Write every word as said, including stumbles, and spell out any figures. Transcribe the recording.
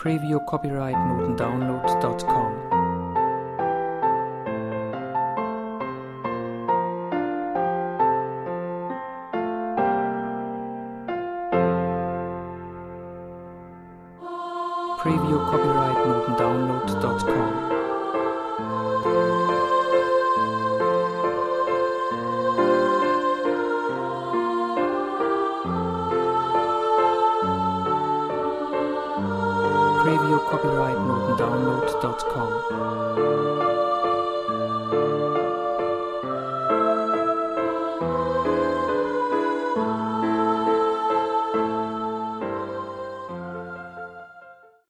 Preview copyright noten download dot com. Preview copyright noten download dot com. Preview copyright noten download dot com.